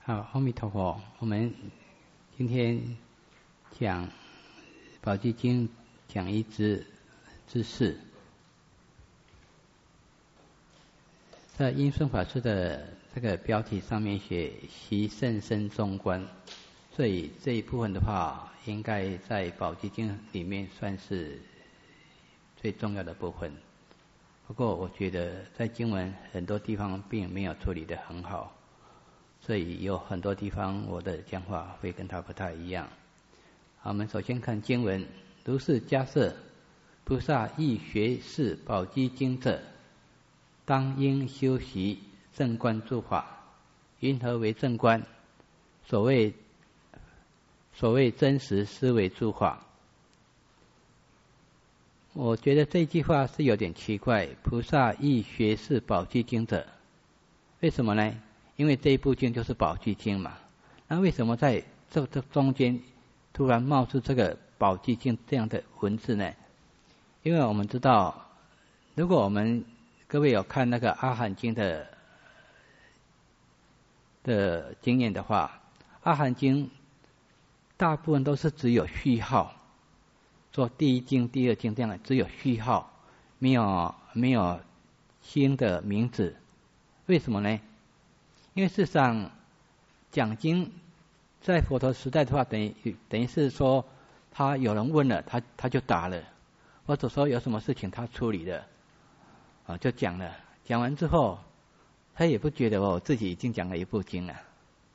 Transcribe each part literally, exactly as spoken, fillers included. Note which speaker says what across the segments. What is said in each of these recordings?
Speaker 1: 好，阿弥陀佛。我们今天讲《宝积经》讲义之之四，在因顺法师的这个标题上面写“习甚深中观”，所以这一部分的话，应该在《宝积经》里面算是最重要的部分。不过，我觉得在经文很多地方并没有处理得很好。所以有很多地方我的讲法会跟他不太一样。好，我们首先看经文：如是迦摄，菩萨欲学是宝积经者，当应修习正观诸法。云何为正观？所谓所谓真实思维诸法。我觉得这句话是有点奇怪。菩萨欲学是宝积经者，为什么呢？因为这一部经就是宝积经嘛，那为什么在这这中间突然冒出这个宝积经这样的文字呢？因为我们知道，如果我们各位有看那个阿含经的的经验的话，阿含经大部分都是只有序号，做第一经、第二经这样的只有序号，没有没有经的名字，为什么呢？因为事实上，讲经在佛陀时代的话，等于等于是说，他有人问了，他他就答了，或者说有什么事情他处理了，啊就讲了，讲完之后，他也不觉得我自己已经讲了一部经了，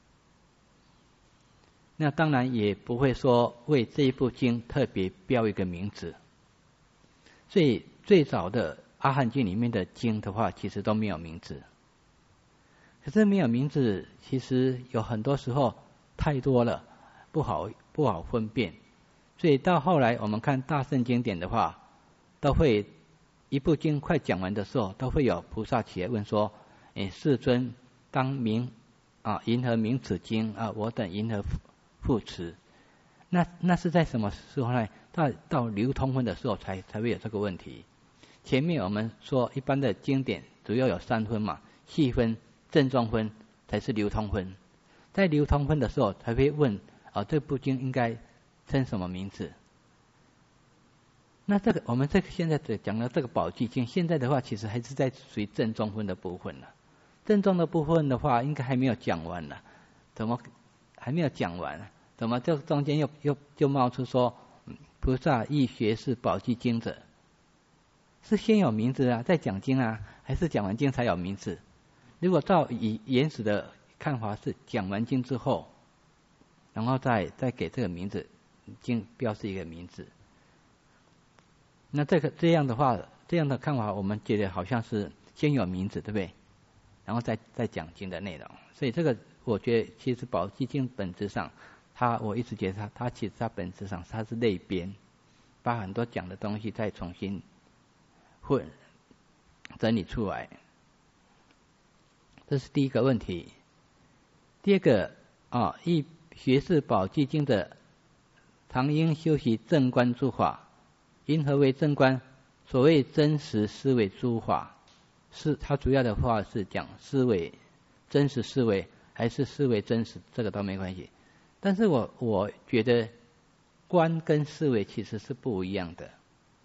Speaker 1: 那当然也不会说为这一部经特别标一个名字，所以最早的阿含经里面的经的话，其实都没有名字。可是没有名字，其实有很多时候太多了，不好不好分辨。所以到后来我们看大乘经典的话，都会一部经快讲完的时候，都会有菩萨起来问说：“诶，世尊，当名啊，云何名此经啊？我等云何复持？”那那是在什么时候呢？到到流通分的时候才才会有这个问题。前面我们说一般的经典主要有三分嘛，细分、正宗分才是流通分，在流通分的时候才会问啊，这部经应该称什么名字？那这个我们这个现在讲的这个宝积经，现在的话其实还是在属于正宗分的部分了。正宗的部分的话，应该还没有讲完呢，怎么还没有讲完？怎么这中间又又就冒出说菩萨欲学是宝积经者？是先有名字啊，再讲经啊，还是讲完经才有名字？如果照以原始的看法是讲完经之后，然后再再给这个名字经标示一个名字，那这个这样的话，这样的看法我们觉得好像是先有名字，对不对？然后再再讲经的内容。所以这个我觉得其实宝积经本质上，它我一直觉得它它其实它本质上它是类编，把很多讲的东西再重新混整理出来。这是第一个问题。第二个啊，欲学是宝积经的，常应修习正观诸法。因何为正观？所谓真实思维诸法，是它主要的话是讲思维，真实思维还是思维真实，这个都没关系。但是我我觉得观跟思维其实是不一样的。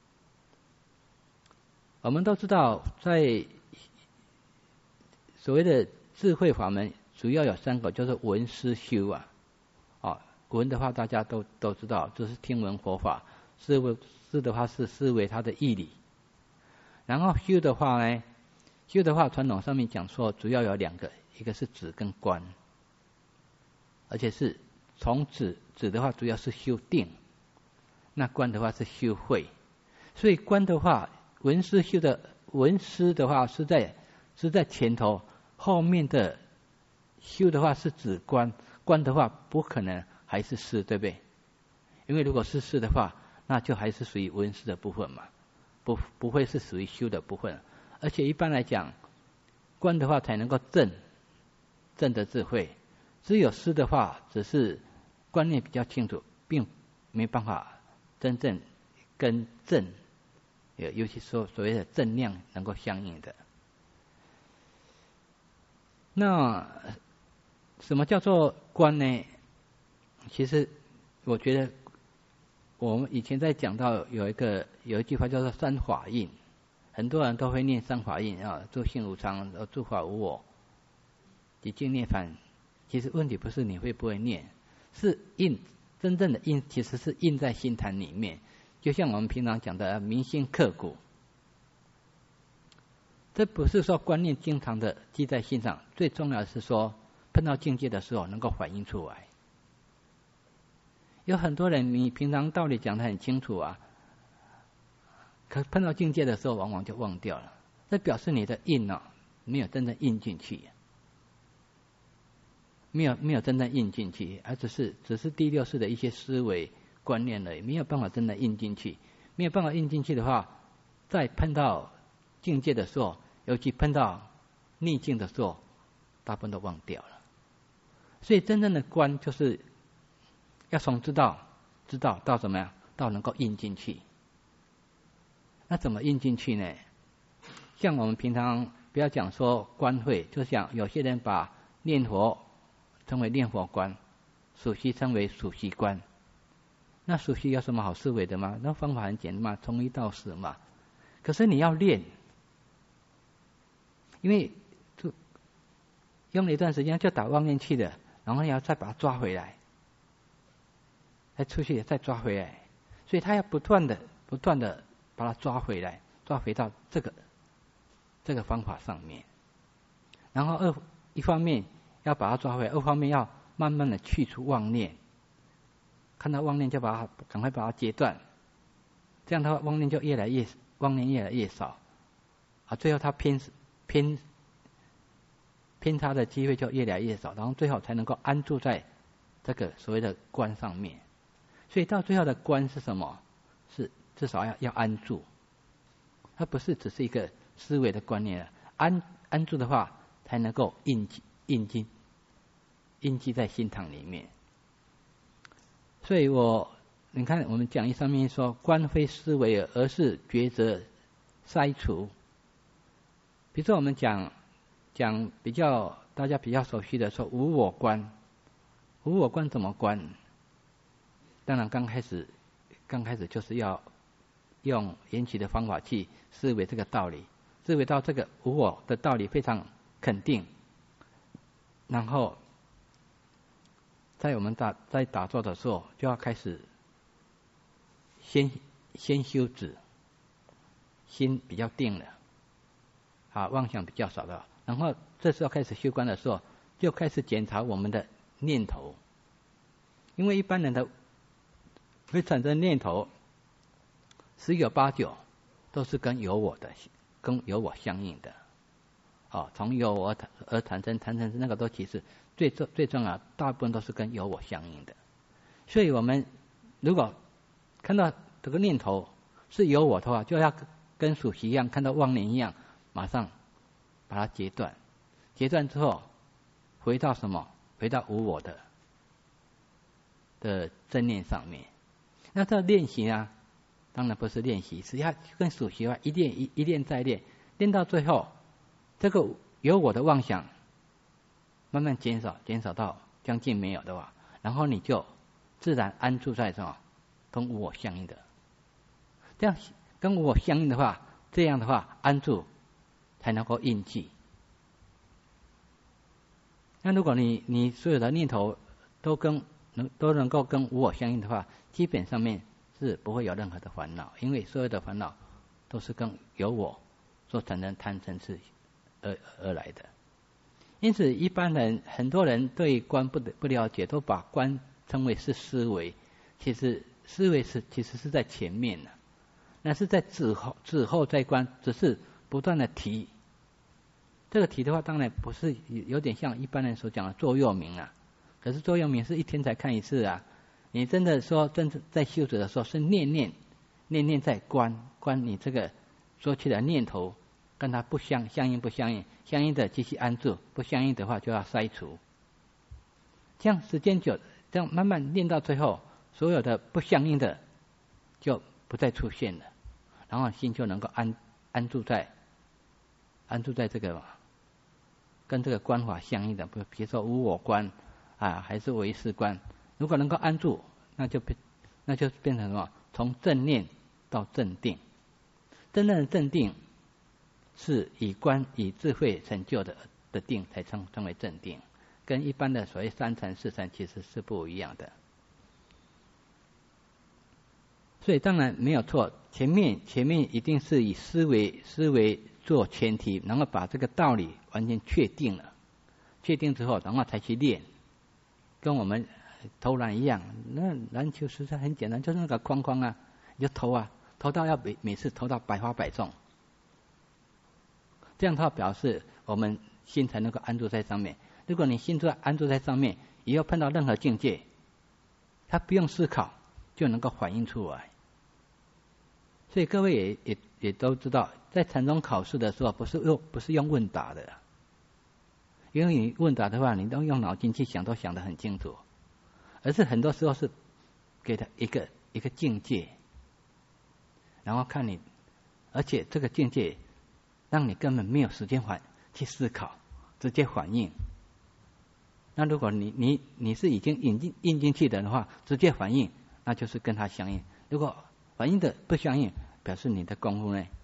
Speaker 1: 我们都知道，在所谓的智慧法门主要有三个，就是闻思修啊。哦，闻的话大家都都知道，这是听闻佛法；思维思的话是思维它的义理。然后修的话呢，修的话传统上面讲说，主要有两个，一个是止跟观，而且是从止止的话主要是修定，那观的话是修慧。所以观的话，闻思修的闻思的话是在是在前头。后面的修的话是指观，观的话不可能还是思，对不对？因为如果是思的话，那就还是属于闻思的部分嘛，不不会是属于修的部分。而且一般来讲，观的话才能够正正的智慧，只有思的话，只是观念比较清楚，并没办法真正跟正，尤其说所谓的正量能够相应的。那什么叫做观呢？其实我觉得我们以前在讲到有一个有一句话叫做三法印，很多人都会念三法印啊，诸性无常，诸法无我，几境涅槃。其实问题不是你会不会念，是印真正的印其实是印在心坛里面。就像我们平常讲的铭心刻骨，这不是说观念经常的记在心上，最重要的是说碰到境界的时候能够反映出来。有很多人你平常道理讲得很清楚啊，可碰到境界的时候往往就忘掉了，这表示你的印啊没有真正印进去，没有没有真正印进去，而只是只是第六识的一些思维观念而已，没有办法真的印进去。没有办法印进去的话，在碰到境界的时候，尤其碰到逆境的时候，大部分都忘掉了。所以真正的观就是要从知道知道到怎么样，到能够印进去。那怎么印进去呢？像我们平常不要讲说观会，就像有些人把念佛称为念佛观，数息称为数息观。那数息有什么好思维的吗？那方法很简单嘛，从一到十嘛。可是你要练，因为就用了一段时间就打妄念去了，然后你要再把它抓回来，再出去再抓回来，所以他要不断的不断的把它抓回来，抓回到这个这个方法上面。然后二一方面要把它抓回来，二方面要慢慢的去除妄念，看到妄念就把它赶快把它截断，这样的话妄念就越来越妄念越来越少啊，最后它偏偏偏差的机会就越来越少，然后最后才能够安住在这个所谓的观上面。所以到最后的观是什么？是至少要要安住，它不是只是一个思维的观念了。安安住的话，才能够印记印记印记在心堂里面。所以我你看我们讲义上面说，观非思维而是抉择筛除。比如说我们讲讲比较大家比较熟悉的说无我观，无我观怎么观？当然刚开始刚开始就是要用缘起的方法去思维这个道理，思维到这个无我的道理非常肯定，然后在我们打在打坐的时候就要开始先先修止，心比较定了啊，妄想比较少了，然后这时候开始修观的时候就开始检查我们的念头，因为一般人的会产生念头十有八九都是跟有我的跟有我相应的哦，从有我而产生产生那个都其实最重最重要，大部分都是跟有我相应的。所以我们如果看到这个念头是有我的话，就要跟数息一样，看到妄念一样，马上把它截断。截断之后，回到什么？回到无我的的正念上面。那这练习啊，当然不是练习，是要跟数息一练一一练再练，练到最后，这个有我的妄想慢慢减少，减少到将近没有的话，然后你就自然安住在什么？跟无我相应的。这样跟无我相应的话，这样的话安住才能够印记。那如果你你所有的念头都跟能都能够跟无我相应的话，基本上面是不会有任何的烦恼，因为所有的烦恼都是跟有我所产生贪嗔痴而而来的。因此一般人很多人对观不不了解，都把观称为是思维，其实思维是其实是在前面的，那是在止后止后再观，只是不断的提。这个提的话，当然不是有点像一般人所讲的座右铭啊。可是座右铭是一天才看一次啊。你真的说真正在修止的时候，是念念念念在观观你这个说起的念头，跟它不相相应不相应，相应的继续安住，不相应的话就要筛除。这样时间久，这样慢慢念到最后，所有的不相应的就不再出现了，然后心就能够安安住在安住在这个跟这个观法相应的，比比如说无我观啊，还是唯识观，如果能够安住，那就变那就变成什么？从正念到正定，真正的正定是以观以智慧成就的的定才称称为正定，跟一般的所谓三禅四禅其实是不一样的。所以当然没有错，前面前面一定是以思维思维做前提，然后把这个道理完全确定了，确定之后，然后才去练，跟我们投篮一样。那篮球实在很简单，就是那个框框啊，你就投啊，投到要每每次投到百发百中，这样的话表示我们心才能够安住在上面。如果你心在安住在上面，以后碰到任何境界，他不用思考就能够反映出来。所以各位也也也都知道，在禅宗考试的时候，不是用不是用问答的，因为你问答的话，你都用脑筋去想，都想得很清楚，而是很多时候是给他一个一个境界，然后看你，而且这个境界让你根本没有时间反去思考，直接反应。那如果你你你是已经引进印进去的话，直接反应，那就是跟它相应。如果反应的不相应，表示你的功夫呢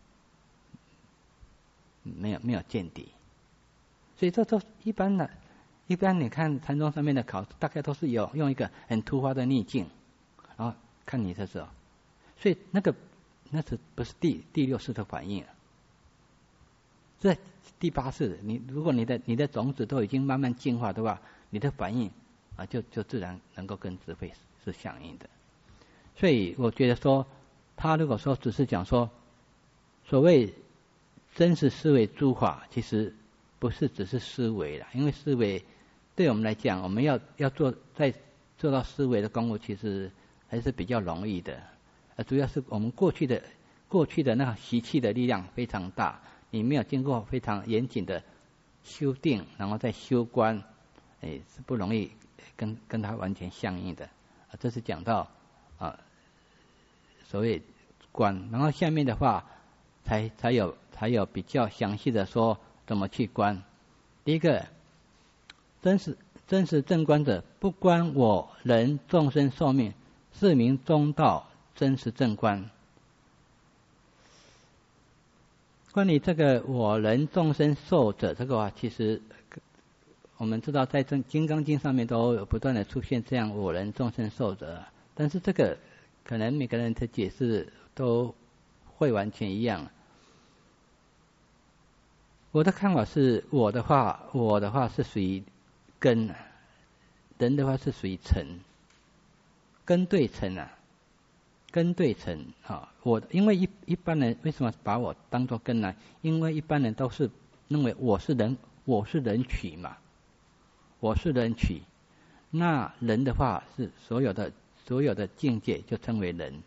Speaker 1: 没有没有见底。所以这都一般的，一般你看禅宗上面的考，大概都是有用一个很突发的逆境，然后看你的时候，所以那个那是不是第第六式的反应？这第八式，你如果你的你的种子都已经慢慢进化的话，你的反应啊就就自然能够跟智慧是相应的。所以我觉得说，他如果说只是讲说，所谓真实思维诸法，其实不是只是思维啦，因为思维对我们来讲，我们要要做在做到思维的功夫，其实还是比较容易的。呃，主要是我们过去的过去的那个习气的力量非常大，你没有经过非常严谨的修定，然后再修观，哎，是不容易跟跟它完全相应的。啊，这是讲到啊所谓观，然后下面的话才才有才有比较详细的说怎么去观。第一个，真实真实正观者，不观我人众生寿命，是名中道真实正观。关于这个我人众生寿者这个话，其实我们知道在《金刚经》上面都有不断的出现这样我人众生寿者，但是这个可能每个人的解释都会完全一样。我的看法是，我的话，我的话是属于根，人的话是属于尘，根对尘啊，根对尘啊。我因为一一般人为什么把我当作根呢？因为一般人都是认为我是人，我是人取嘛，我是人取。那人的话是所有的所有的境界就称为人。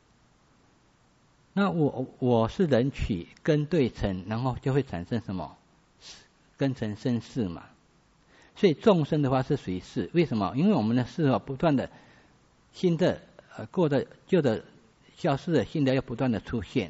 Speaker 1: 那我我是人取根对尘，然后就会产生什么？根尘生事嘛。所以众生的话是属于事，为什么？因为我们的事啊不断的新的呃过的旧的消失的，新的要不断的出现。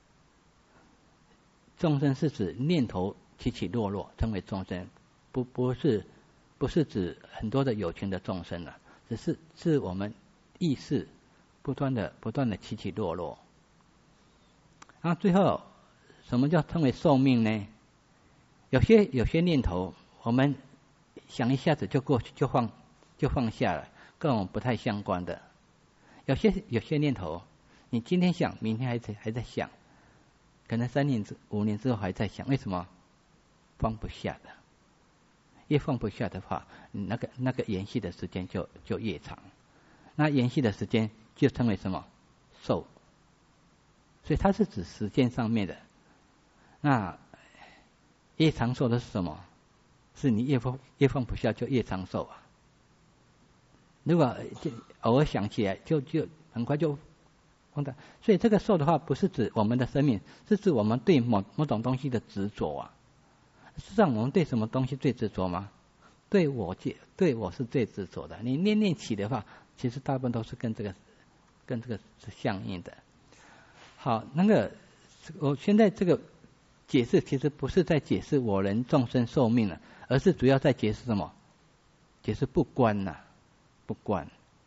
Speaker 1: 众生是指念头起起落落，称为众生，不不是不是指很多的有情的众生了，只是是我们意识不断的不断的起起落落。然后最后，什么叫称为寿命呢？有些有些念头，我们想一下子就过去，就放就放下了，跟我们不太相关的。有些有些念头，你今天想，明天还在还在想，可能三年之五年之后还在想，为什么？放不下的。越放不下的话，那个那个延续的时间就就越长。那延续的时间就称为什么？寿。所以它是指时间上面的。那越长寿的是什么？是你越放越放不下就越长寿啊。如果偶尔想起来，就就很快就放掉。所以这个寿的话，不是指我们的生命，是指我们对某某种东西的执着啊。实际上，我们对什么东西最执着吗？对我对我是最执着的。你念念起的话，其实大部分都是跟这个跟这个是相应的。好，那个我现在这个解释其实不是在解释我人众生寿命了，而是主要在解释什么？解释不观呐、啊，不观。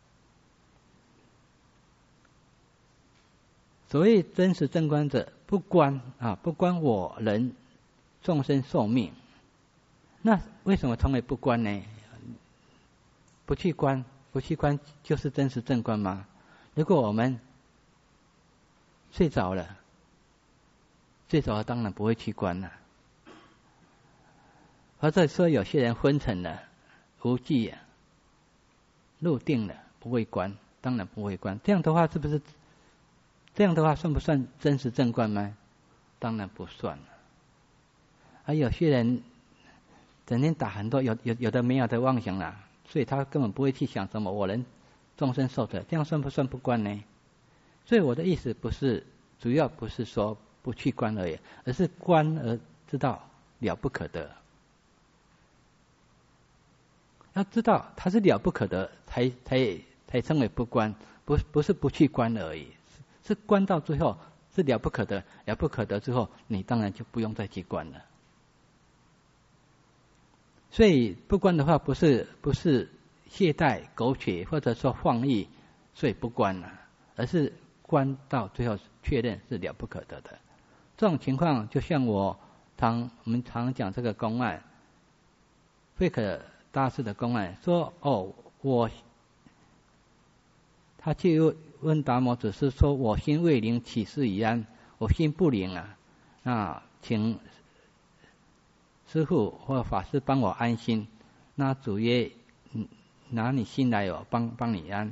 Speaker 1: 所谓真实正观者，不观啊，不观我人众生寿命。那为什么称为不观呢？不去观，不去观就是真实正观吗？如果我们睡着了，睡着了当然不会去观了。或者说有些人昏沉了、无记了、入定了，不会观，当然不会观。这样的话是不是？这样的话算不算真实正观吗？当然不算了。而有些人整天打很多有有有的没有的妄想啦，所以他根本不会去想什么我人众生寿者，这样算不算不观呢？所以我的意思不是主要不是说不去观而已，而是观而知道了不可得。要知道它是了不可得，才才才称为不观，不不是不去观而已，是观到最后是了不可得，了不可得之后，你当然就不用再去观了。所以不观的话，不是不是懈怠、苟且或者说放逸，所以不观了，而是观到最后确认是了不可得的。这种情况就像我常我们常讲这个公案，慧可大师的公案说：哦，我他去问达摩祖师说：我心未灵，起事已安。我心不灵啊，那请师父或法师帮我安心。那主曰：拿你心来，我帮帮你安。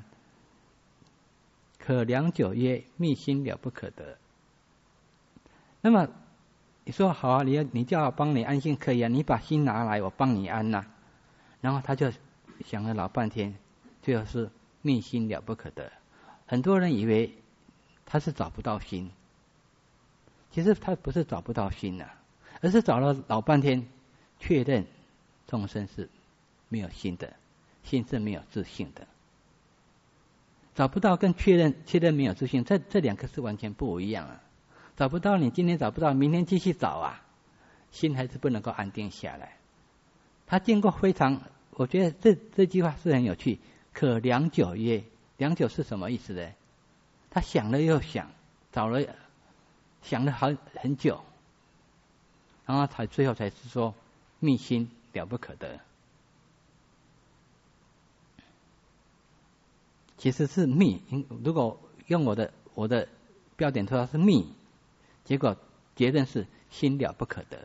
Speaker 1: 可良久曰：密心了不可得。那么你说好啊，你要你叫我帮你安心可以啊，你把心拿来，我帮你安呐、啊。然后他就想了老半天，最后是密心了不可得。很多人以为他是找不到心，其实他不是找不到心啊，而是找了老半天，确认众生是没有心的，心是没有自性的。找不到跟确认确认没有自性，这这两个是完全不一样啊。找不到，你今天找不到，明天继续找啊，心还是不能够安定下来。他经过非常，我觉得这这句话是很有趣。可良久曰，良久是什么意思呢？他想了又想，找了想了好很久，然后才最后才是说密心了不可得。其实是密，如果用我的我的标点说是密，结果结论是心了不可得。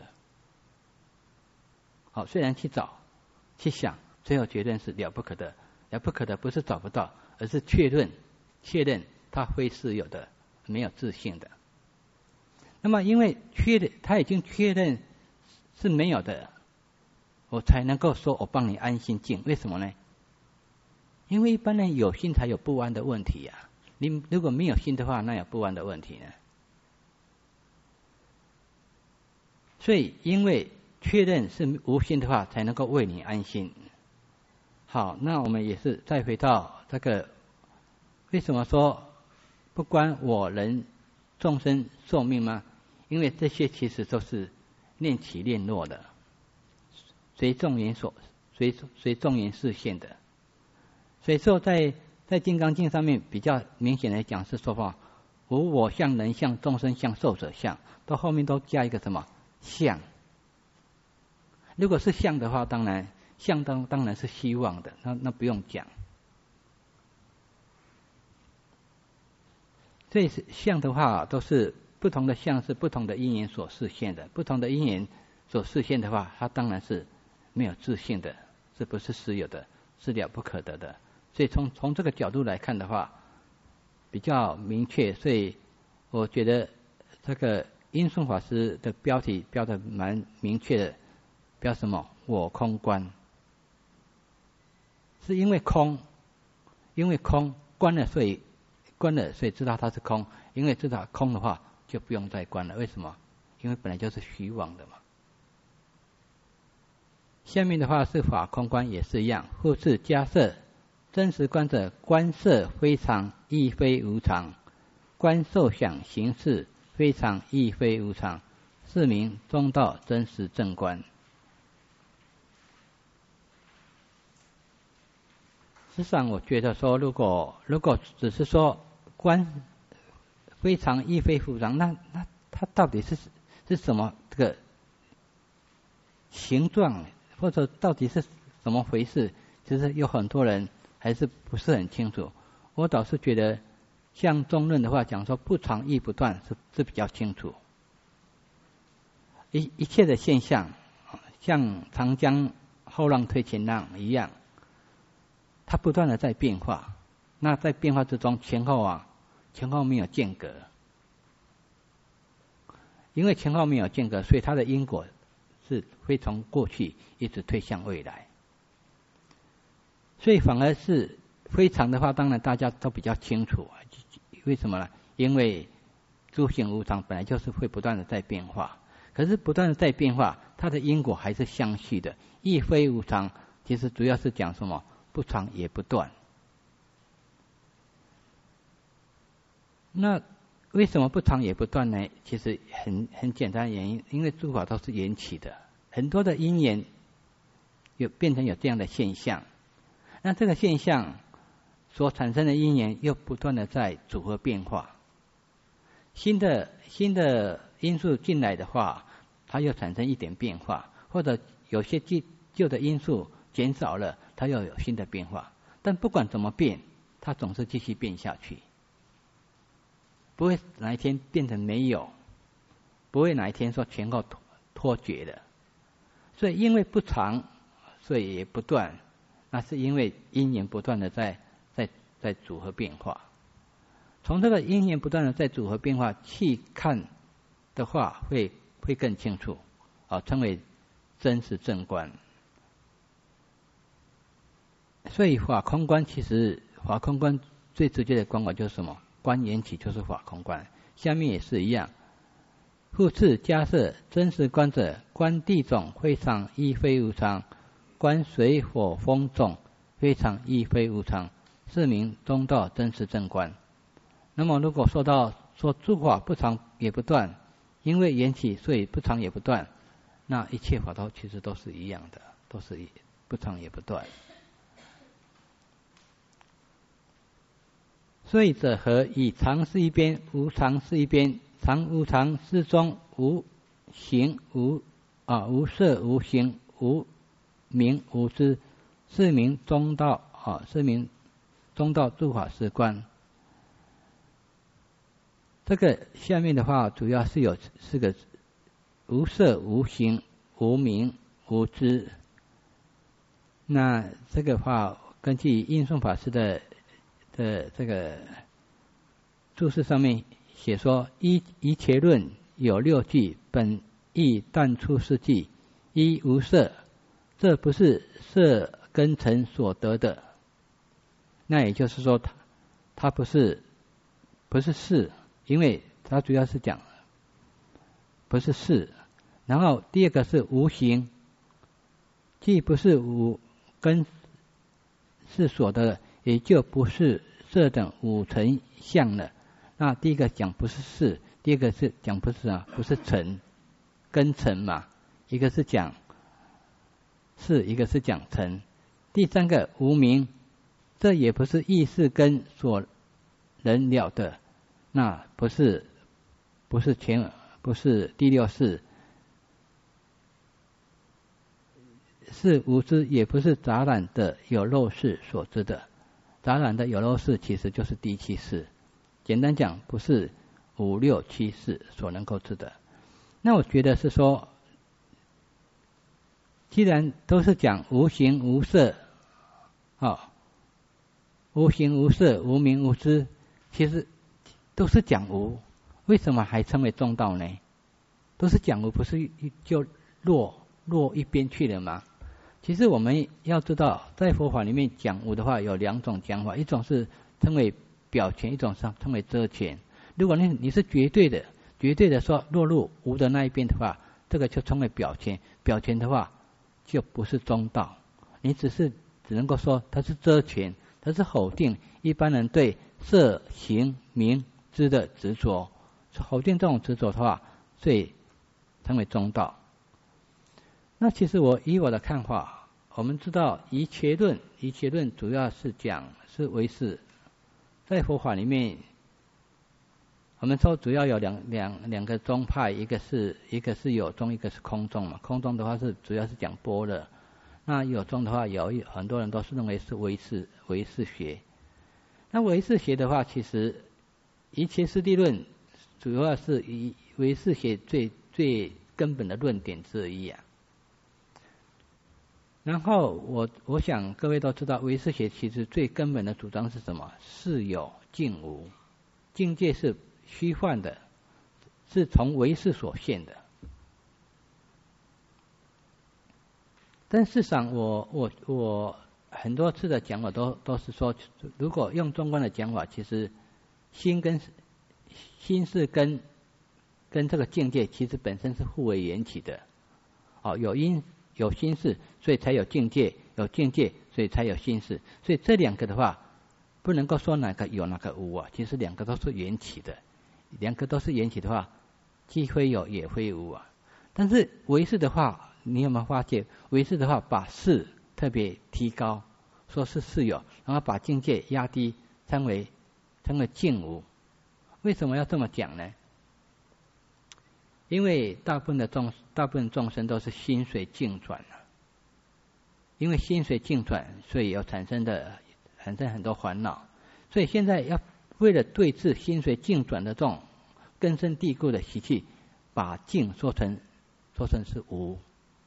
Speaker 1: 好，虽然去找去想，最后结论是了不可得。了不可得不是找不到，而是确认确认它非是有的，没有自性的。那么因为确认他已经确认是没有的，我才能够说我帮你安心静。为什么呢？因为一般人有心才有不安的问题呀、啊。你如果没有心的话，那有不安的问题呢？所以因为确认是无心的话，才能够为你安心。好，那我们也是再回到这个，为什么说不关我人众生寿命吗？因为这些其实都是念起念落的，随众缘所随随众缘示现的。所以说在在《金刚经》上面比较明显来讲是说话，无我相、人相、众生相、寿者相，到后面都加一个什么相。如果是相的话，当然相当当然是希望的，那那不用讲。所以相的话，都是不同的相是不同的因缘所示现的，不同的因缘所示现的话，它当然是没有自性的，是不是实有的，是了不可得的。所以从从这个角度来看的话，比较明确。所以我觉得这个印顺法师的标题标的蛮明确的，标什么？我空观。是因为空，因为空观了，所以观了，所以知道它是空。因为知道空的话，就不用再观了。为什么？因为本来就是虚妄的嘛。下面的话是法空观也是一样，复次加设真实观者，观色非常，亦非无常；观受想行识非常，亦非无常； 是名中道真实正观。实际上，我觉得说，如果如果只是说观非常亦非复常，那那它到底是是什么这个形状，或者到底是怎么回事？其实有很多人还是不是很清楚。我倒是觉得，像中论的话讲说不常亦不断是是比较清楚。一一切的现象，像长江后浪推前浪一样，它不断的在变化。那在变化之中，前后啊，前后没有间隔。因为前后没有间隔，所以它的因果是会从过去一直推向未来。所以反而是非常的话，当然大家都比较清楚。为什么呢？因为诸行无常本来就是会不断的在变化，可是不断的在变化，它的因果还是相续的。亦非无常，其实主要是讲什么？不常也不断。那为什么不常也不断呢？其实很很简单的原因，因为诸法都是缘起的，很多的因缘有变成有这样的现象。那这个现象所产生的因缘又不断的在组合变化，新的新的因素进来的话，它又产生一点变化，或者有些旧旧的因素减少了，它又有新的变化。但不管怎么变，它总是继续变下去。不会哪一天变成没有，不会哪一天说全后脱绝的。所以因为不常，所以也不断，那是因为因缘不断的在在在组合变化。从这个因缘不断的在组合变化去看的话，会会更清楚，啊，称为真实正观。所以法空观其实法空观最直接的观法就是什么？观缘起就是法空观，下面也是一样。复次假设真实观者，观地种非常亦非无常，观水火风种非常亦非无常，是名中道真实正观。那么如果说到说诸法不常也不断，因为缘起所以不常也不断，那一切法都其实都是一样的，都是不常也不断。所以者何？以常是一边，无常是一边。常无常是中无形无啊无色无形无名无知，是名中道啊，是名中道诸法实观。这个下面的话主要是有四个：无色无形无名无知。那这个话根据印顺法师的的这个注释上面写说，一一切论有六句，本意淡出四句。一无色，这不是色根尘所得的，那也就是说它它不是不是事，因为它主要是讲不是事。然后第二个是无形，既不是五根是所得的，也就不是色等五尘相了。那第一个讲不是事，第二个是讲不是啊，不是尘，根尘嘛，一个是讲事，一个是讲尘。第三个无明，这也不是意识根所能了的，那不是不是前不是第六识，是无知，也不是杂染的有漏识所知的。杂染的有漏识其实就是第七识。简单讲，不是五六七识所能够知的。那我觉得是说，既然都是讲无形无色，哦，无形无色无名无知，其实都是讲无，为什么还称为中道呢？都是讲无，不是就落落一边去了吗？其实我们要知道，在佛法里面讲无的话，有两种讲法，一种是称为表前，一种是称为遮前。如果你你是绝对的、绝对的说落入无的那一边的话，这个就称为表前。表前的话就不是中道，你只是只能够说它是遮前，它是否定一般人对色、行、名、知的执着。否定这种执着的话，所以称为中道。那其实我以我的看法，我们知道一切论，一切论主要是讲是唯识，在佛法里面，我们说主要有两两两个宗派，一个是一个是有宗，一个是空宗嘛。空宗的话是主要是讲般若，那有宗的话有很多人都是认为是唯识唯识学。那唯识学的话，其实一切实地论主要是以唯识学最最根本的论点之一啊。然后我我想各位都知道，唯识学其实最根本的主张是什么？是有境无，境界是虚幻的，是从唯识所现的。但事实上我我我很多次的讲法都都是说，如果用中观的讲法，其实心跟心是跟跟这个境界其实本身是互为缘起的。哦，有因有心事，所以才有境界；有境界，所以才有心事。所以这两个的话，不能够说哪个有哪个无啊，其实两个都是缘起的。两个都是缘起的话，既非有也非无啊。但是唯识的话，你有没有发觉？唯识的话，把事特别提高，说是事有，然后把境界压低，称为称为境无。为什么要这么讲呢？因为大部分的众大部分众生都是心随境转啊，因为心随境转，所以有产生的产生很多烦恼。所以现在要为了对治心随境转的这种根深蒂固的习气，把境说成说成是无。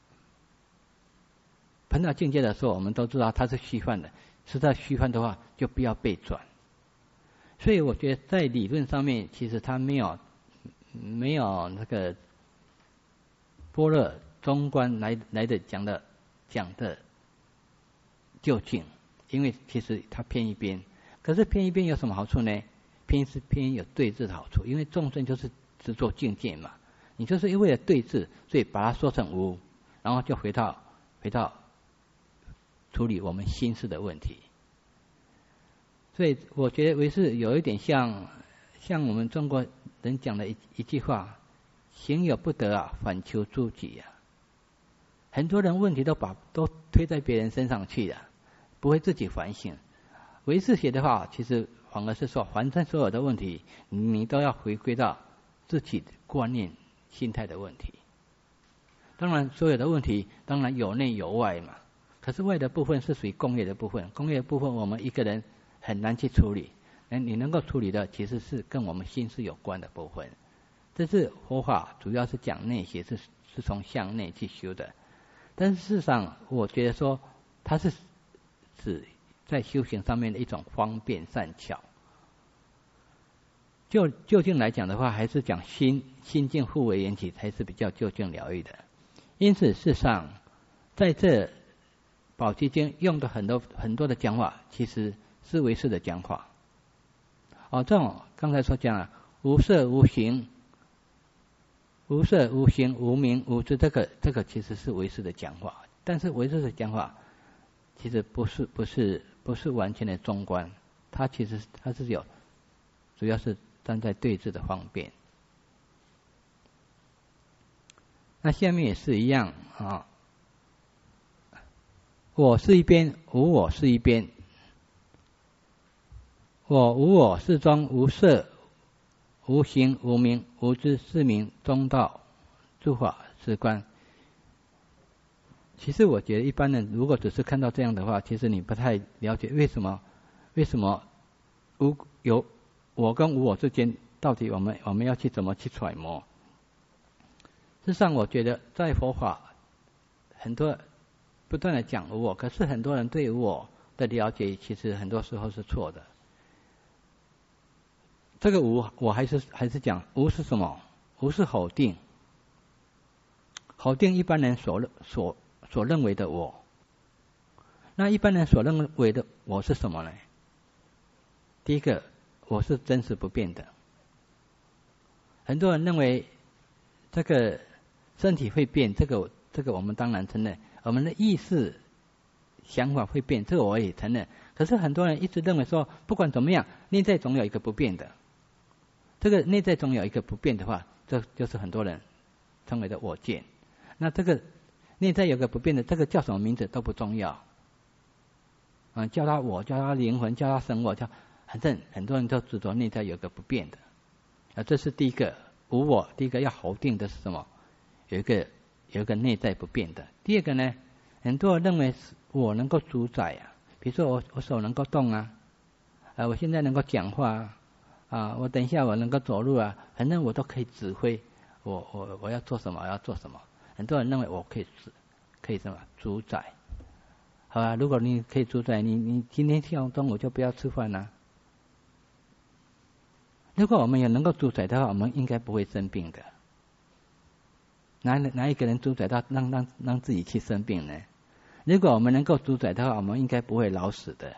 Speaker 1: 碰到境界的时候，我们都知道它是虚幻的，实在虚幻的话，就不要被转。所以我觉得在理论上面，其实它没有没有那个般若中观来来的讲的讲的究竟，因为其实它偏一边。可是偏一边有什么好处呢？偏是偏有对治的好处，因为众生就是执着境界嘛，你就是因为了对治，所以把它说成无，然后就回到回到处理我们心事的问题。所以我觉得唯识有一点像像我们中国人讲的一一句话：行有不得啊，反求诸己啊。很多人问题都把都推在别人身上去了，不会自己反省。唯识学的话，其实反而是说，反正所有的问题，你都要回归到自己的观念、心态的问题。当然，所有的问题当然有内有外嘛。可是外的部分是属于工业的部分，工业的部分我们一个人很难去处理。你能够处理的，其实是跟我们心事有关的部分。这是佛法主要是讲内学，是是从向内去修的。但是事实上，我觉得说，它是指在修行上面的一种方便善巧。就究竟来讲的话，还是讲心心境互为缘起，才是比较究竟疗愈的。因此，事实上，在这宝积经用的很多很多的讲法，其实是唯识的讲法。哦，这种刚才所讲了，无色无形，无色无形无名无知，这个这个其实是唯识的讲法。但是唯识的讲法，其实不是不是不是完全的中观，它其实它是有，主要是站在对治的方便。那下面也是一样啊，我是一边，无我是一边。我无我是中无色无形无名无知是名中道，诸法实观。其实我觉得一般人如果只是看到这样的话，其实你不太了解为什么为什么无有我跟无我之间，到底我们我们要去怎么去揣摩？事实上，我觉得在佛法很多不断的讲无我，可是很多人对无我的了解，其实很多时候是错的。这个无，我还是还是讲无是什么？无是否定，否定一般人所所所认为的我。那一般人所认为的我是什么呢？第一个，我是真实不变的。很多人认为这个身体会变，这个这个我们当然承认。我们的意识、想法会变，这个我也承认。可是很多人一直认为说，不管怎么样，内在总有一个不变的。这个内在总有一个不变的话，这就是很多人称为的我见。那这个内在有个不变的，这个叫什么名字都不重要。嗯，叫它我，叫它灵魂，叫它神我，叫反正很多人都执着内在有个不变的。啊，这是第一个无我，第一个要否定的是什么？有一个有一个内在不变的。第二个呢，很多人认为我能够主宰啊，比如说我我手能够动啊，啊，我现在能够讲话啊，啊，我等一下我能够走路啊，反正我都可以指挥，我我我要做什么，我要做什么。很多人认为我可以可以什么主宰，好吧？如果你可以主宰，你你今天下午中午就不要吃饭啊。如果我们也能够主宰的话，我们应该不会生病的。哪哪一个人主宰到让让让自己去生病呢？如果我们能够主宰的话，我们应该不会老死的。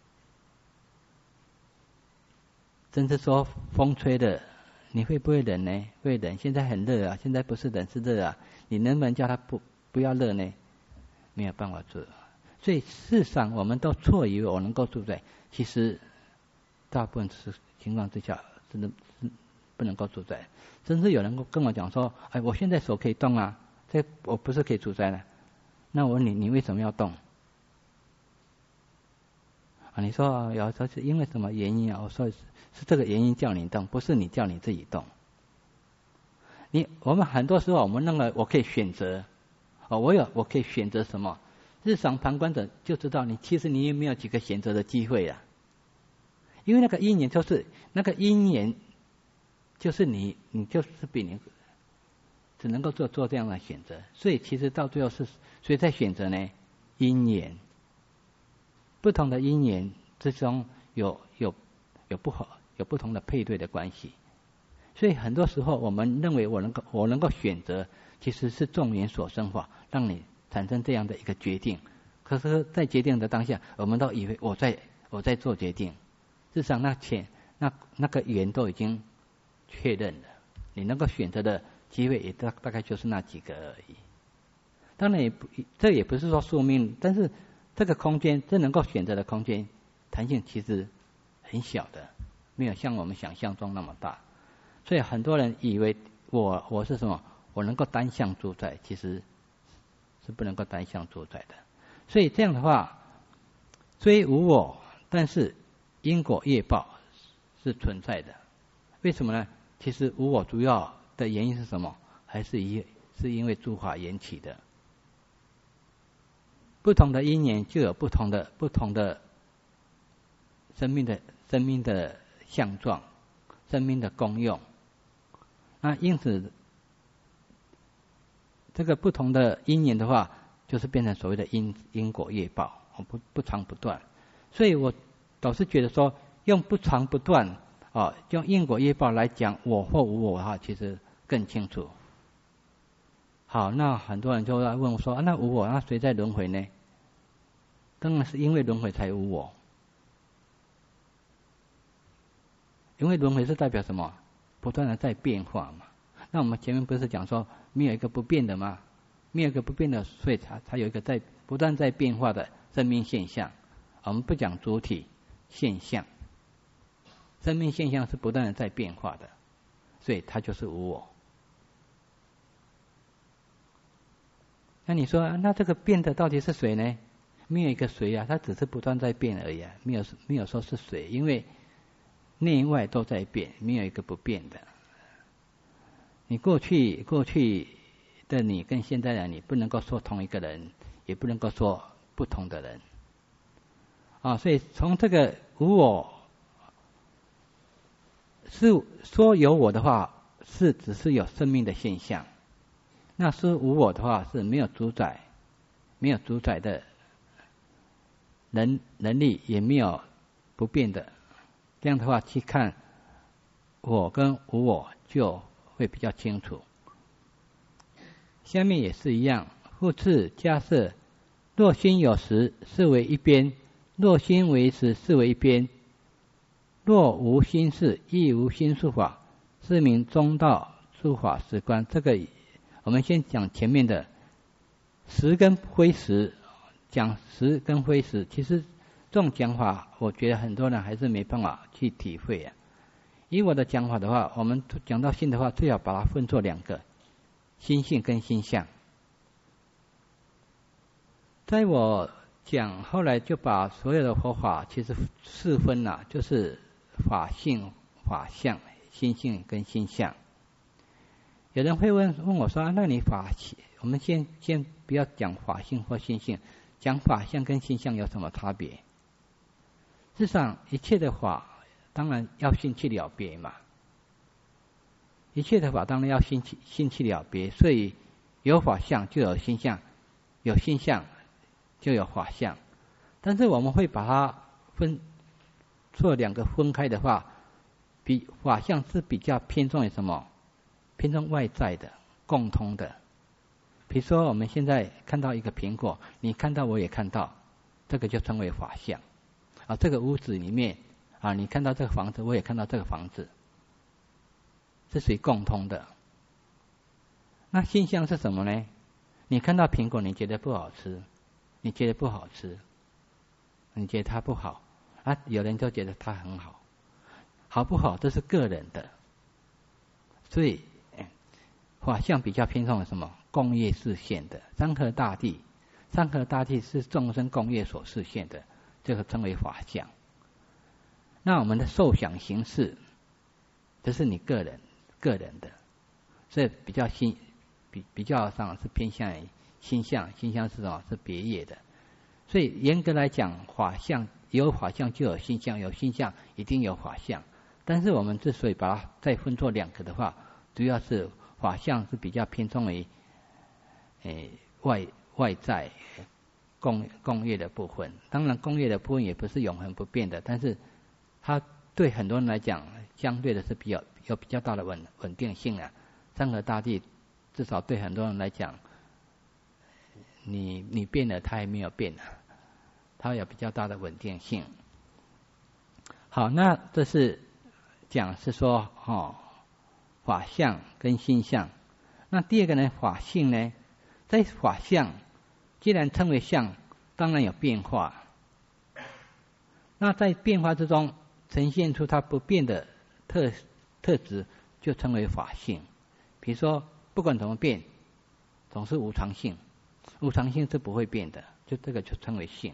Speaker 1: 甚至说风吹的，你会不会冷呢？会冷，现在很热啊，现在不是冷是热啊，你能不能叫它不不要热呢？没有办法做。所以事实上我们都错以为我能够主宰，其实大部分是情况之下真的是不能够主宰。甚至有人跟我讲说，哎，我现在手可以动啊，这我不是可以主宰的。那我问你，你为什么要动？啊，你说有时候是因为什么原因啊？我说是是这个原因叫你动，不是你叫你自己动。你我们很多时候我们认为我可以选择，哦，我有我可以选择什么？日常旁观者就知道你其实你也没有几个选择的机会啊。因为那个因缘就是那个因缘，就是你你就是比你只能够做做这样的选择，所以其实到最后是谁在选择呢？因缘。不同的因缘之中有有有不好有不同的配对的关系，所以很多时候我们认为我能够我能够选择，其实是众缘所生法，让你产生这样的一个决定。可是，在决定的当下，我们都以为我在我在做决定，事实上那前那那个缘都已经确认了，你能够选择的机会也大大概就是那几个而已。当然也不这也不是说宿命，但是这个空间，这能够选择的空间，弹性其实很小的，没有像我们想象中那么大。所以很多人以为我我是什么，我能够单向主宰，其实是不能够单向主宰的。所以这样的话，虽无我，但是因果业报是存在的。为什么呢？其实无我主要的原因是什么？还是一是因为诸法缘起的。不同的因缘就有不同的不同的生命的生命的相状，生命的功用。那因此，这个不同的因缘的话，就是变成所谓的因因果业报，不不长不断。所以我倒是觉得说，用不长不断啊，用因果业报来讲我或无我哈，其实更清楚。好，那很多人就来问我说，啊、那无我，那谁在轮回呢？当然是因为轮回才无我。因为轮回是代表什么？不断的在变化嘛。那我们前面不是讲说没有一个不变的吗？没有一个不变的，所以才才有一个在不断在变化的生命现象。我们不讲主体现象，生命现象是不断的在变化的，所以它就是无我。那你说，那这个变的到底是谁呢？没有一个谁啊，它只是不断在变而已啊，没有没有说是谁，因为内外都在变，没有一个不变的。你过去过去的你跟现在的你不能够说同一个人，也不能够说不同的人啊。所以从这个无我，是说有我的话，是只是有生命的现象。那说无我的话，是没有主宰，没有主宰的能能力，也没有不变的。这样的话去看我跟无我就会比较清楚。下面也是一样，复次假设，若心有时，是为一边；若心为时，是为一边；若无心事，亦无心术法，是名中道诸法实观。这个我们先讲前面的实跟非实，讲实跟非实，其实这种讲法，我觉得很多人还是没办法去体会啊。以我的讲法的话，我们讲到心的话，最好把它分作两个， 心性跟心相。在我讲后来就把所有的佛法其实四分了、啊，就是法性、法相、心性跟心相。有人会问问我说、啊：“那你法我们先先不要讲法性或心性，讲法相跟心相有什么差别？”事实上，一切的法当然要心去了别嘛。一切的法当然要心去心去了别，所以有法相就有心相，有心相就有法相。但是我们会把它分做两个分开的话，比法相是比较偏重于什么？偏重外在的、共通的。比如说我们现在看到一个苹果，你看到我也看到，这个就称为法相。啊，这个屋子里面啊，你看到这个房子，我也看到这个房子。是属于共通的。那心相是什么呢？你看到苹果，你觉得不好吃，你觉得不好吃，你觉得它不好啊？有人就觉得它很好，好不好这是个人的。所以法相比较偏重什么？共业示现的。山河大地，山河大地是众生共业所示现的，这个称为法相。那我们的受想行识，这是你个人。个人的，所以比较心比比较上是偏向于心相，心相是什么？是别业的。所以严格来讲，法相有法相就有心相，有心相一定有法相。但是我们之所以把它再分作两个的话，主要是法相是比较偏重于诶外外在共共业的部分。当然，共业的部分也不是永恒不变的，但是它对很多人来讲，相对的是比较有比较大的稳稳定性啊。山河大地至少对很多人来讲，你你变了，它还没有变啊，它有比较大的稳定性。好，那这是讲是说哦，法相跟心相。那第二个呢，法性呢，在法相既然称为相，当然有变化。那在变化之中，呈现出它不变的特特质，就称为法性。比如说，不管怎么变，总是无常性，无常性是不会变的，就这个就称为性。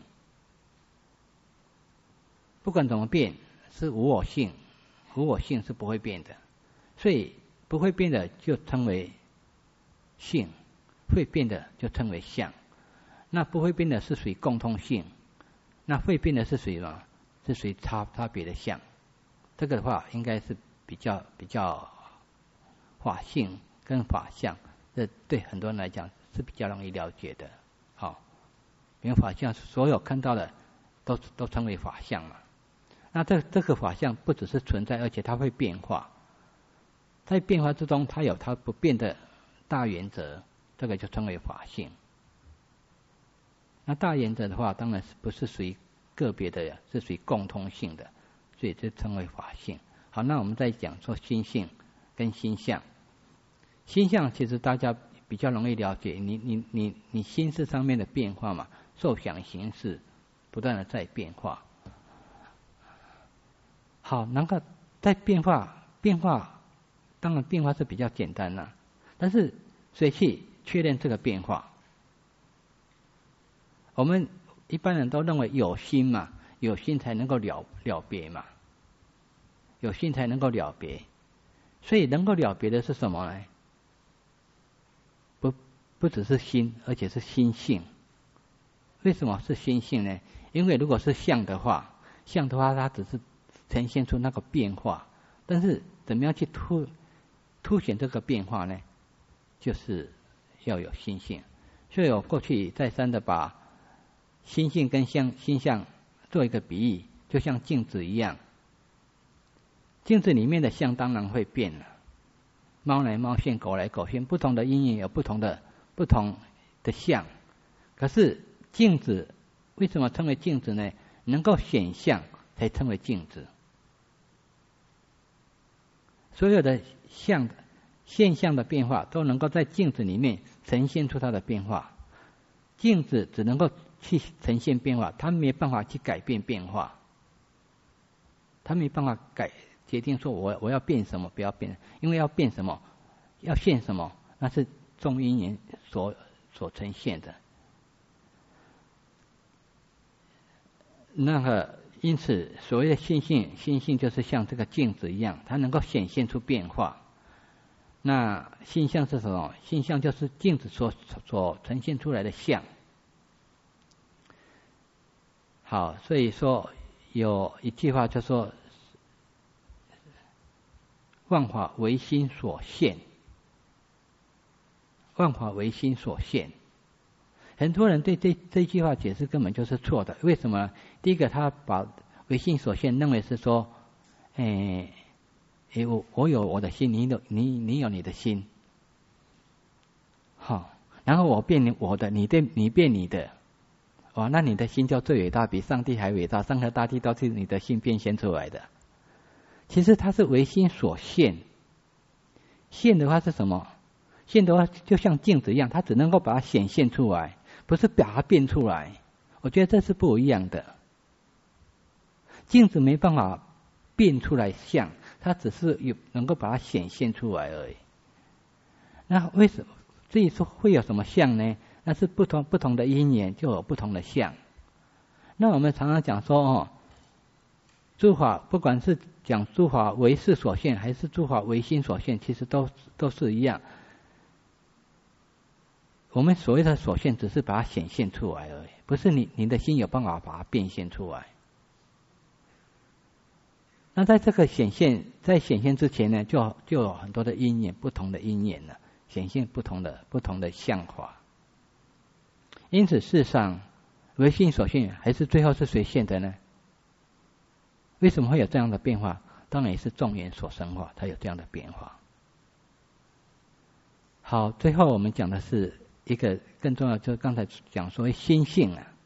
Speaker 1: 不管怎么变，是无我性，无我性是不会变的，所以不会变的就称为性，会变的就称为相。那不会变的是属于共通性，那会变的是属于什么？是属于差差别的相。这个的话，应该是比较比较法性跟法相，这对很多人来讲是比较容易了解的。好，因为法相所有看到的都都称为法相嘛。那这这个法相不只是存在，而且它会变化。在变化之中，它有它不变的大原则，这个就称为法性。那大原则的话，当然是不是属于个别的，是属于共通性的，所以这称为法性。好，那我们再讲说心性跟心相。心相其实大家比较容易了解，你你你你心识上面的变化嘛，受想行识不断的在变化。好，然后在变化变化，当然变化是比较简单啦，但是谁去确认这个变化？我们一般人都认为有心嘛，有心才能够了了别嘛，有心才能够了别，所以能够了别的是什么呢？不不只是心，而且是心性。为什么是心性呢？因为如果是相的话，相的话它只是呈现出那个变化，但是怎么样去凸凸显这个变化呢？就是要有心性。所以我过去再三的把心性跟相心相做一个比喻，就像镜子一样，镜子里面的相当然会变了，猫来猫现，狗来狗现，不同的因缘有不同的不同的相。可是镜子为什么称为镜子呢？能够显相才称为镜子。所有的相现象的变化都能够在镜子里面呈现出它的变化。镜子只能够去呈现变化，它没办法去改变变化，它没办法改决定说我我要变什么，不要变，因为要变什么，要现什么，那是众因缘所所呈现的。那个因此所谓的心性，心性就是像这个镜子一样，它能够显现出变化。那心相是什么？心相就是镜子所所呈现出来的相。好，所以说有一句话就说万法唯心所现，万法唯心所现。很多人对这这句话解释根本就是错的。为什么？第一个，他把唯心所现认为是说，哎，哎，我我有我的心，你有你你有你的心，好，然后我变我的，你变你变你的，哇，那你的心就最伟大，比上帝还伟大，上和大地都是你的心变现出来的。其实它是唯心所现，现的话是什么？现的话就像镜子一样，它只能够把它显现出来，不是把它变出来。我觉得这是不一样的。镜子没办法变出来像，它只是有能够把它显现出来而已。那为什么至于说会有什么像呢？那是不同不同的因缘就有不同的像。那我们常常讲说哦，诸法不管是讲诸法唯识所现，还是诸法唯心所现，其实都都是一样。我们所谓的所现，只是把它显现出来而已，不是你你的心有办法把它变现出来。那在这个显现，在显现之前呢，就就有很多的因缘，不同的因缘了，显现不同的不同的相法。因此，事实上，唯心所现，还是最后是谁现的呢？为什么会有这样的变化？当然也是众缘所生化，才有这样的变化。好，最后我们讲的是一个更重要，就是刚才讲说心性啊。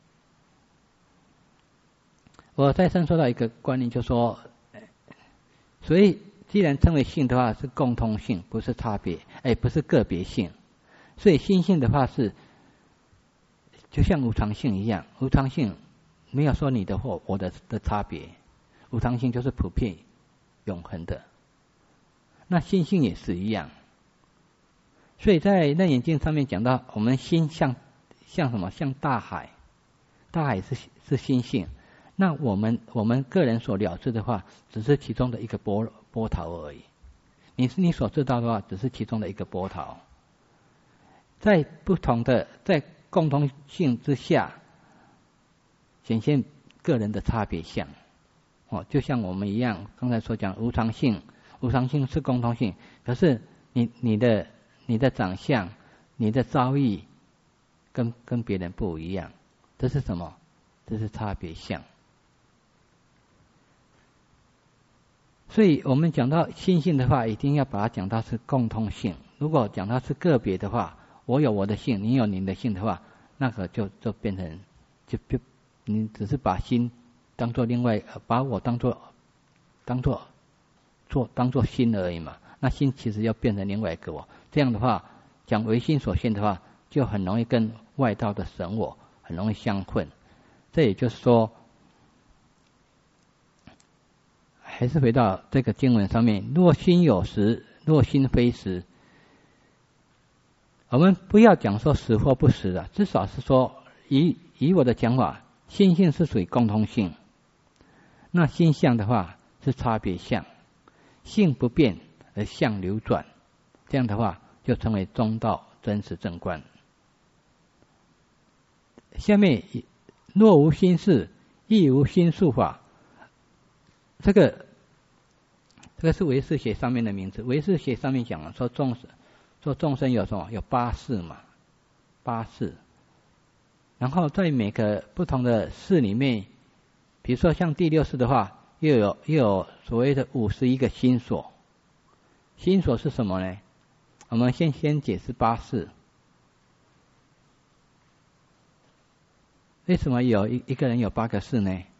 Speaker 1: 我再三说到一个观念，就说，所以既然称为性的话，是共通性，不是差别，哎，不是个别性。所以心性的话是，就像无常性一样，无常性没有说你的或我的的差别，无常性就是普遍永恒的。那心性也是一样。所以在《楞严经》上面讲到，我们心像像什么？像大海，大海是是心性。那我们我们个人所了知的话，只是其中的一个波波涛而已。你你所知道的话，只是其中的一个波涛。在不同的在共同性之下，显现个人的差别相。哦，就像我们一样，刚才所讲无常性，无常性是共通性，可是你你的你的长相、你的遭遇跟跟别人不一样，这是什么？这是差别相。所以我们讲到心性的话，一定要把它讲到是共通性。如果讲到是个别的话，我有我的性，你有你的性的话，那个就就变成就就你只是把心当做另外，把我当做当做做当做心而已嘛。那心其实要变成另外一个我。这样的话，讲唯心所现的话，就很容易跟外道的神我很容易相混。这也就是说，还是回到这个经文上面，若心有实，若心非实。我们不要讲说实或不实了，至少是说以以我的讲法，心性是属于共通性，那心相的话是差别相，性不变而相流转，这样的话就成为中道真实正观。下面若无心事，亦无心术法。这个这个是唯识学上面的名字。唯识学上面讲了，说众说众生有什么？有八识嘛，八识。然后在每个不同的识里面，比如说像第六识的话，又有又有所谓的五十一个心所。心所是什么呢？我们先先解释八识。为什么有一一个人有八个识呢？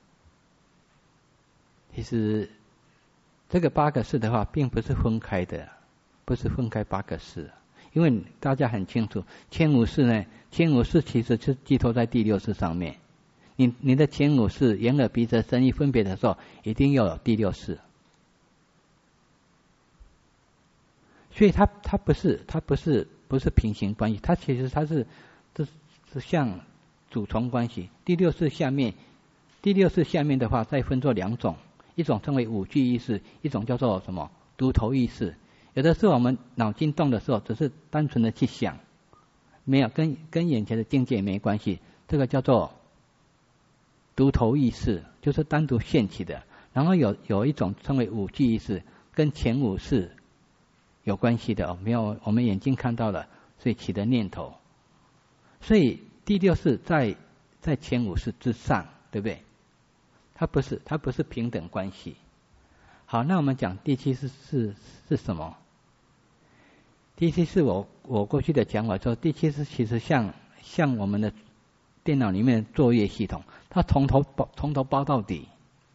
Speaker 1: 其实这个八个识的话，并不是分开的，不是分开八个识，因为大家很清楚，前五识呢，前五识其实是寄托在第六识上面。你你的前五识眼耳鼻舌身意分别的时候，一定要有第六识。所以它它不是它不是不是平行关系，它其实它是这是像主从关系。第六式下面，第六式下面的话再分作两种，一种称为五句意识，一种叫做什么独头意识。有的时候我们脑筋动的时候，只是单纯的去想，没有跟跟眼前的境界没关系，这个叫做独头意识，就是单独现起的。然后有有一种称为五句意识，跟前五识有关系的，没有我们眼睛看到了，所以起的念头。所以第六识在在前五识之上，对不对？它不是它不是平等关系。好，那我们讲第七识是是什么？第七识我我过去的讲法说，第七识其实像像我们的电脑里面的作业系统，它从头包从头包到底。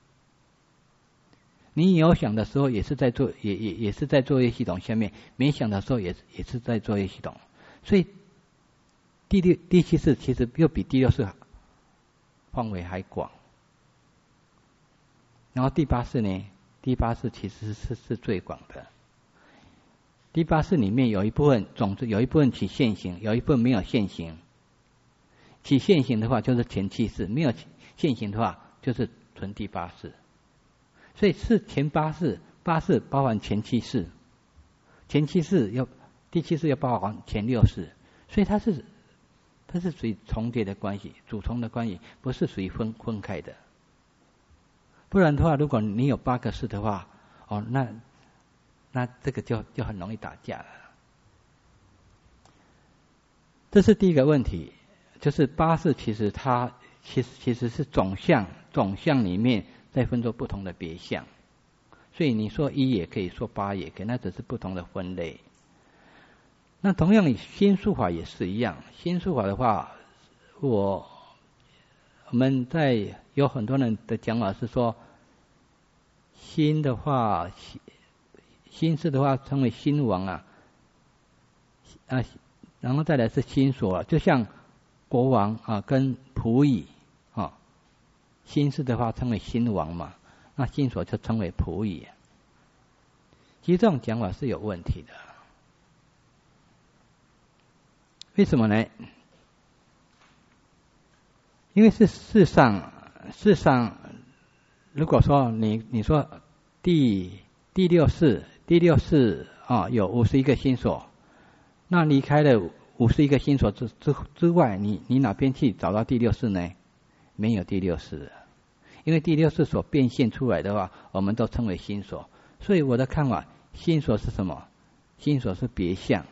Speaker 1: 你有想的时候也是在做，也也也是在作业系统下面；没想的时候也也是在作业系统。所以第六第七识其实又比第六识范围还广。然后第八识呢？第八识其实是是最广的。第八识里面有一部分总之有一部分起现行，有一部分没有现行。起现行的话就是前七识，没有现行的话就是纯第八识。所以是前八识，八识包含前七识，前七识要第七识要包含前六识，所以它是它是属于重叠的关系，主从的关系，不是属于分分开的。不然的话，如果你有八个识的话，哦，那那这个就就很容易打架了。这是第一个问题，就是八识其实它其实其实是总相，总相里面再分作不同的别相，所以你说一也可以，说八也可以，那只是不同的分类。那同样心术法也是一样，心术法的话，我我们在有很多人的讲法是说，心的话，心识的话称为心王啊，啊，然后再来是心所，就像国王啊跟仆役啊，心识的话称为心王嘛，那心所就称为仆役。其实这种讲法是有问题的，为什么呢？因为是事实上，事实上，如果说你你说第第六识，第六识啊有五十一个心所，那离开了五十一个心所之之之外，你你哪边去找到第六识呢？没有第六识，因为第六识所变现出来的话，我们都称为心所。所以我的看法，心所是什么？心所是别相。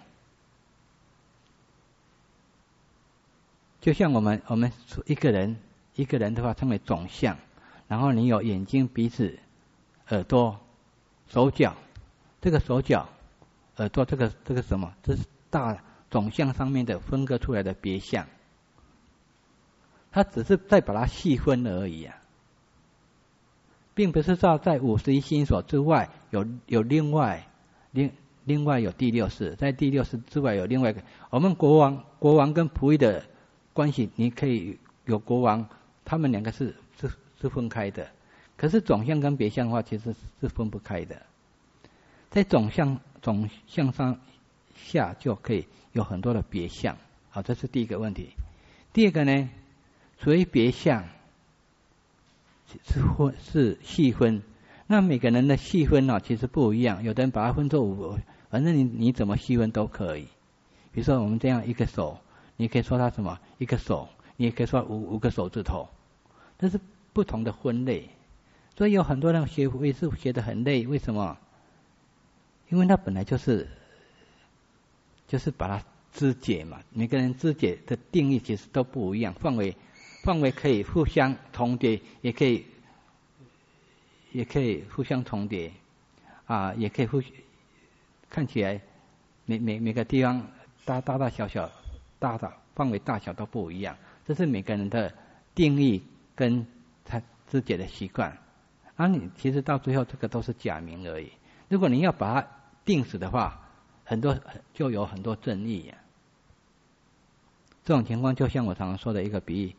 Speaker 1: 就像我们我们一个人一个人的话称为总相，然后你有眼睛、鼻子、耳朵、手脚，这个手脚、耳朵，这个这个什么？这是大总相上面的分割出来的别相，它只是在把它细分而已啊，并不是说在五十一心所之外有有另外另另外有第六识，在第六识之外有另外一个。我们国王国王跟仆役的关系，你可以有国王，他们两个是是是分开的。可是总相跟别相的话，其实是分不开的。在总相总相上下就可以有很多的别相，好，这是第一个问题。第二个呢，所谓别相是分是细分，那每个人的细分呢、啊、其实不一样，有的人把它分作五，反正你你怎么细分都可以。比如说我们这样一个手，你可以说它什么一个手，你也可以说五五个手指头，这是不同的分类。所以有很多人学唯识学得很累，为什么？因为它本来就是就是把它肢解嘛，每个人肢解的定义其实都不一样，范围范围可以互相重叠，也可以也可以互相重叠啊，也可以互看起来每每每个地方大大大小小大大范围大小都不一样，这是每个人的定义跟他肢解的习惯。啊，你其实到最后这个都是假名而已。如果你要把它定死的话，很多就有很多争议呀、啊。这种情况就像我常常说的一个比喻，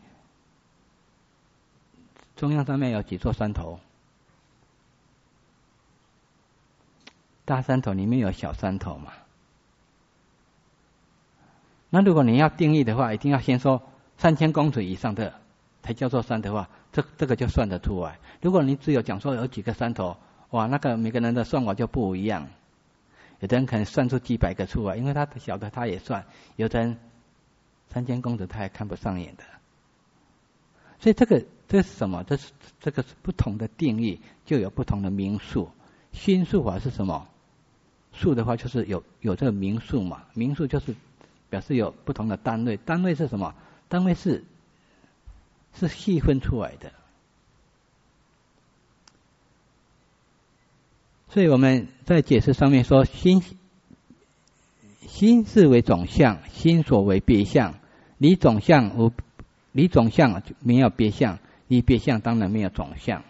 Speaker 1: 中央上面有几座山头，大山头里面有小山头嘛。 那如果你要定义的话，一定要先说三千公尺以上的才叫做山的话，这这个就算得出来。如果你只有讲说有几个山头，哇，那个每个人的算法就不一样。有的人可能算出几百个出来，因为他小的他也算，有的人三千公尺他也看不上眼的。所以这个这是什么？这是这个是不同的定义，就有不同的名数。心数法是什么？数的话就是有有这个名数嘛，名数就是表示有不同的单位。单位是什么？单位是是细分出来的。所以我们在解释上面说，心心事为总相，心所为别相。离总相无离总相没有别相，离别相当然没有总相。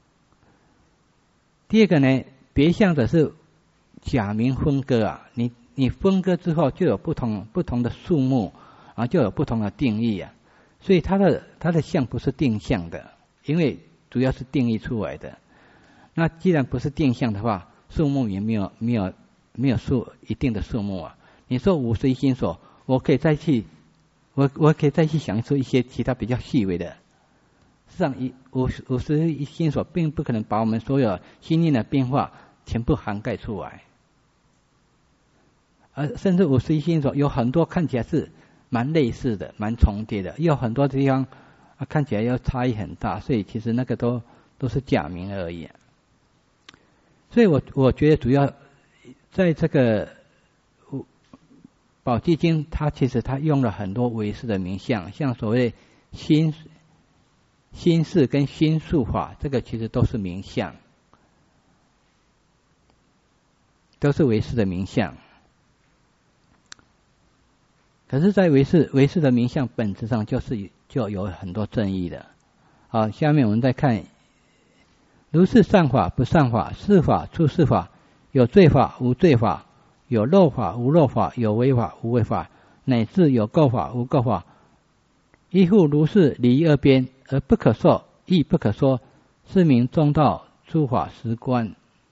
Speaker 1: 第二个呢，别相的是假名分割啊，你你分割之后就有不同不同的数目啊，就有不同的定义啊，所以它的它的相不是定相的，因为主要是定义出来的。那既然不是定相的话，数目也没有没有没有数一定的数目啊。你说五十一心所，我可以再去我我可以再去想出一些其他比较细微的。实际上，一五十五十一心所并不可能把我们所有心念的变化全部涵盖出来，而甚至五十一心所有很多看起来是蛮类似的、蛮重叠的，有很多地方啊看起来又差异很大，所以其实那个都都是假名而已。所以我我觉得主要在这个宝积经，它其实它用了很多唯识的名相，像所谓心心事跟心术法，这个其实都是名相，都是唯识的名相。可是，在唯识唯识的名相本质上就是就有很多正义的。好，下面我们再看，如是善法不善法，是法出世法，有罪法无罪法，有漏法无漏法，有违法无违法，乃至有垢法无垢法，依复如是离二边，而不可受亦不可说，是名中道诸法实观。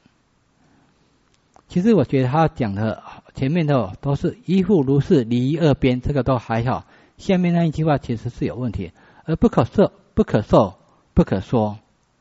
Speaker 1: 其实我觉得他讲的前面的都是依复如是离二边，这个都还好，下面那一句话其实是有问题，而不可受不可受不可说，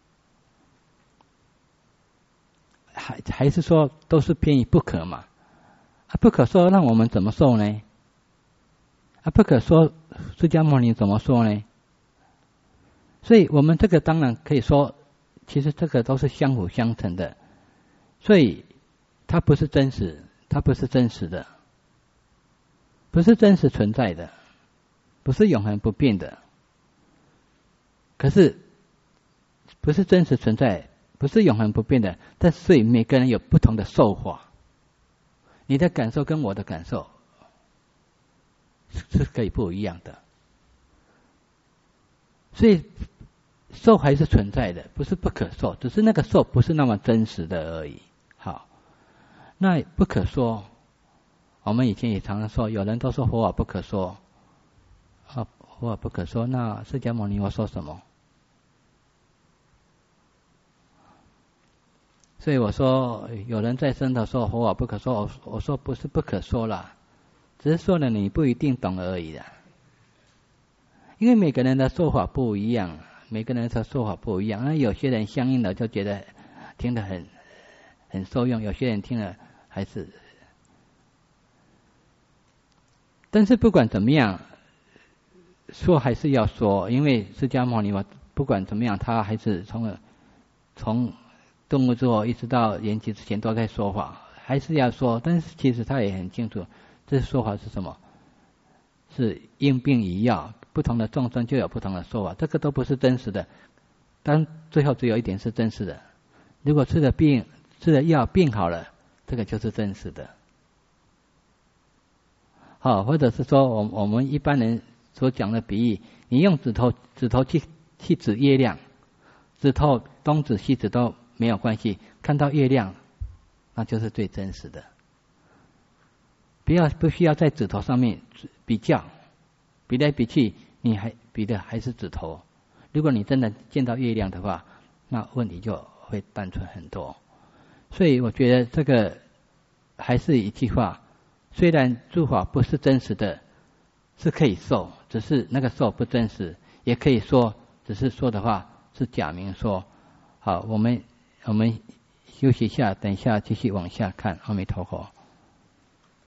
Speaker 1: 还还是说都是偏于不可嘛？啊，不可说，让我们怎么受呢？啊，不可说，释迦牟尼怎么说呢？所以我们这个当然可以说，其实这个都是相辅相成的，所以它不是真实，它不是真实的，不是真实存在的，不是永恒不变的。可是不是真实存在，不是永恒不变的，但是所以每个人有不同的受法，你的感受跟我的感受是可以不一样的，所以受还是存在的，不是不可受，只是那个受不是那么真实的而已。好，那不可说，我们以前也常常说，有人都说佛法不可说，啊，佛法不可说，那释迦牟尼要说什么？所以我说，有人在生的时候佛法不可说，我我说不是不可说啦，只是说了你不一定懂而已啦。因为每个人的说法不一样，每个人的说法不一样，那有些人相应的就觉得听得很很受用，有些人听了还是。但是不管怎么样，说还是要说，因为释迦牟尼佛不管怎么样，他还是从从动物之后一直到延期之前都在说法，还是要说，但是其实他也很清楚，这说法是什么？是因病以药，不同的众生就有不同的说法，这个都不是真实的。但最后只有一点是真实的，如果吃的病吃的药病好了，这个就是真实的。好，或者是说我我们一般人所讲的比喻，你用指头指头去去指月亮，指头东指西指都没有关系，看到月亮那就是最真实的。不要不需要在指头上面比较，比来比去，你还比的还是指头。如果你真的见到月亮的话，那问题就会单纯很多。所以我觉得这个还是一句话，虽然诸法不是真实的， 是可以说，只是那个说不真实，也可以说，只是说的话是假名说。好，我们我们休息一下，等一下继续往下看。阿弥陀佛。